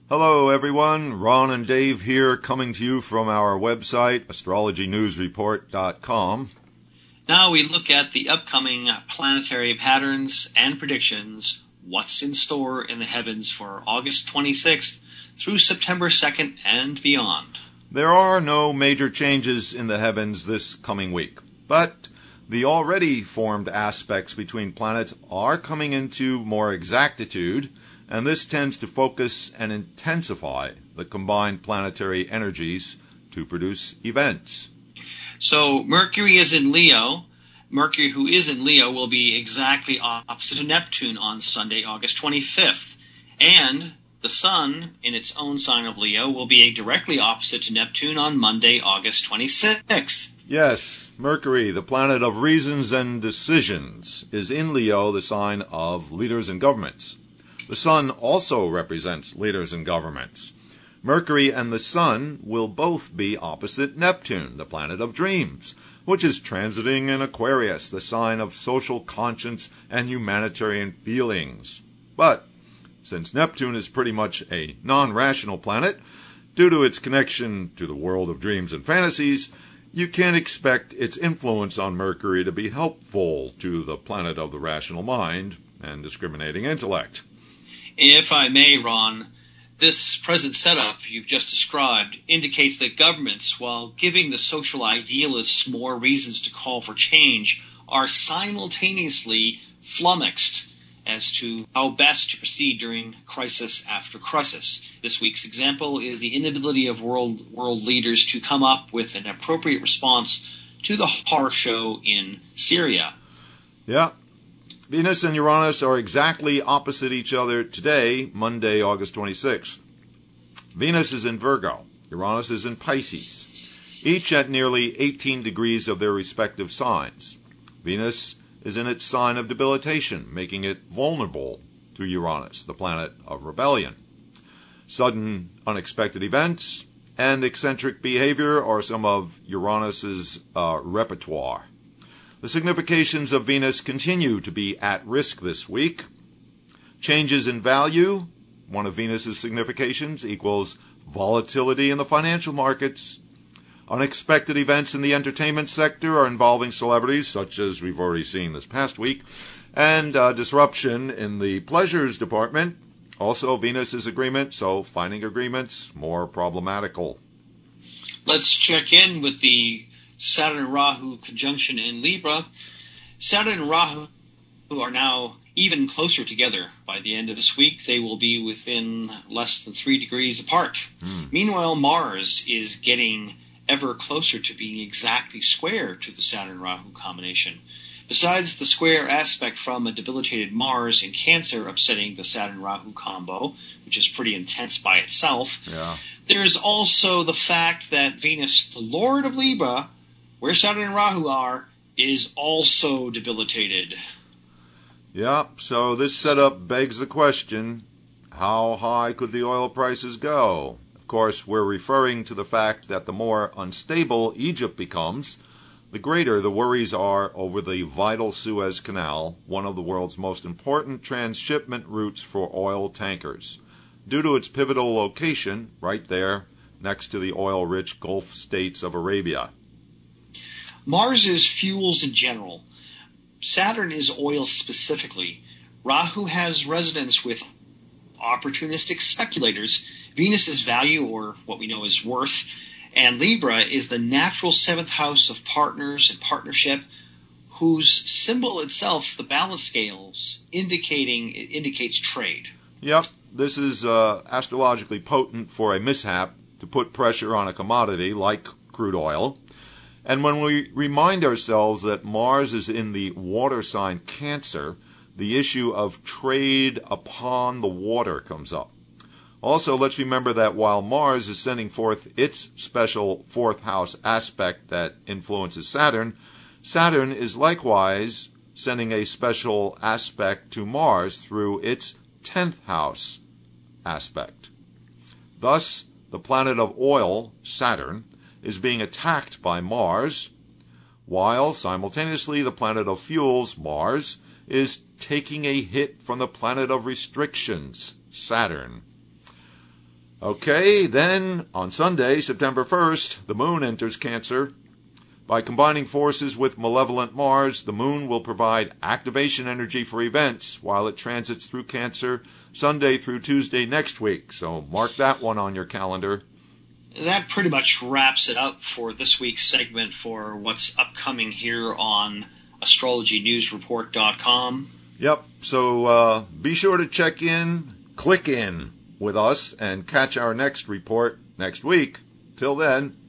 Hello everyone, Ron and Dave here coming to you from our website, astrologynewsreport.com. Now we look at the upcoming planetary patterns and predictions, what's in store in the heavens for August 26th through September 2nd and beyond. There are no major changes in the heavens this coming week, but the already formed aspects between planets are coming into more exactitude, and this tends to focus and intensify the combined planetary energies to produce events. So Mercury is in Leo. Mercury, who is in Leo, will be exactly opposite to Neptune on Sunday, August 25th. And the Sun, in its own sign of Leo, will be directly opposite to Neptune on Monday, August 26th. Yes, Mercury, the planet of reasons and decisions, is in Leo, the sign of leaders and governments. The Sun also represents leaders and governments. Mercury and the Sun will both be opposite Neptune, the planet of dreams, which is transiting in Aquarius, the sign of social conscience and humanitarian feelings. But since Neptune is pretty much a non-rational planet, due to its connection to the world of dreams and fantasies, you can't expect its influence on Mercury to be helpful to the planet of the rational mind and discriminating intellect. If I may, Ron, this present setup you've just described indicates that governments, while giving the social idealists more reasons to call for change, are simultaneously flummoxed as to how best to proceed during crisis after crisis. This week's example is the inability of world leaders to come up with an appropriate response to the horror show in Syria. Yeah. Venus and Uranus are exactly opposite each other today, Monday, August 26th. Venus is in Virgo. Uranus is in Pisces, each at nearly 18 degrees of their respective signs. Venus is in its sign of debilitation, making it vulnerable to Uranus, the planet of rebellion. Sudden, unexpected events and eccentric behavior are some of Uranus's repertoire. The significations of Venus continue to be at risk this week. Changes in value, one of Venus's significations, equals volatility in the financial markets. Unexpected events in the entertainment sector are involving celebrities, such as we've already seen this past week, and disruption in the pleasures department. Also, Venus's agreement, so finding agreements more problematical. Let's check in with the Saturn-Rahu conjunction in Libra. Saturn and Rahu are now even closer together. By the end of this week, they will be within less than 3 degrees apart. Meanwhile, Mars is getting ever closer to being exactly square to the Saturn-Rahu combination. Besides the square aspect from a debilitated Mars in Cancer upsetting the Saturn-Rahu combo, which is pretty intense by itself, there's also the fact that Venus, the Lord of Libra, where Saturn and Rahu are, is also debilitated. Yep, so this setup begs the question, how high could the oil prices go? Of course, we're referring to the fact that the more unstable Egypt becomes, the greater the worries are over the vital Suez Canal, one of the world's most important transshipment routes for oil tankers, due to its pivotal location right there next to the oil-rich Gulf states of Arabia. Mars is fuels in general. Saturn is oil specifically. Rahu has resonance with opportunistic speculators. Venus is value, or what we know as worth. And Libra is the natural seventh house of partners and partnership, whose symbol itself, the balance scales, indicates trade. Yep, this is astrologically potent for a mishap to put pressure on a commodity like crude oil. And when we remind ourselves that Mars is in the water sign Cancer, the issue of trade upon the water comes up. Also, let's remember that while Mars is sending forth its special fourth house aspect that influences Saturn, Saturn is likewise sending a special aspect to Mars through its 10th house aspect. Thus, the planet of oil, Saturn, is being attacked by Mars, while simultaneously the planet of fuels, Mars, is taking a hit from the planet of restrictions, Saturn. Okay, then on Sunday, September 1st, the moon enters Cancer. By combining forces with malevolent Mars, the moon will provide activation energy for events while it transits through Cancer Sunday through Tuesday next week. So mark that one on your calendar. That pretty much wraps it up for this week's segment for what's upcoming here on astrologynewsreport.com. Yep, so be sure to check in, click in with us, and catch our next report next week. Till then,